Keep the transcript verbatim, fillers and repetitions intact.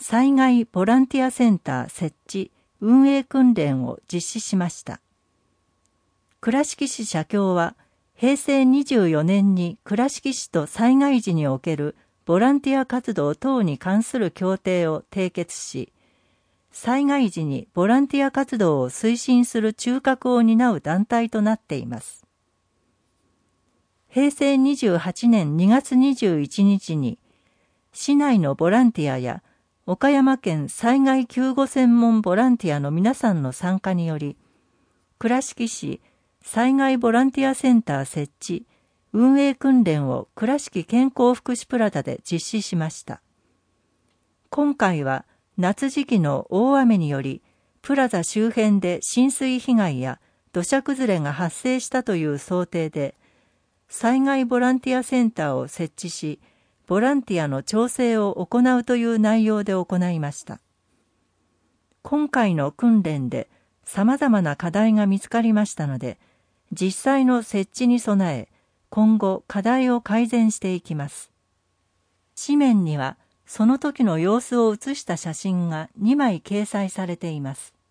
災害ボランティアセンター設置・運営訓練を実施しました。倉敷市社協は、へいせいにじゅうよねんに倉敷市と災害時におけるボランティア活動等に関する協定を締結し、災害時にボランティア活動を推進する中核を担う団体となっています。へいせいにじゅうはちねんにがつにじゅういちにちに、市内のボランティアや岡山県災害救護専門ボランティアの皆さんの参加により、倉敷市災害ボランティアセンター設置・運営訓練を倉敷健康福祉プラザで実施しました。今回は夏時期の大雨により、プラザ周辺で浸水被害や土砂崩れが発生したという想定で、災害ボランティアセンターを設置し、ボランティアの調整を行うという内容で行いました。今回の訓練で様々な課題が見つかりましたので、実際の設置に備え、今後課題を改善していきます。紙面にはその時の様子を写した写真がにまい掲載されています。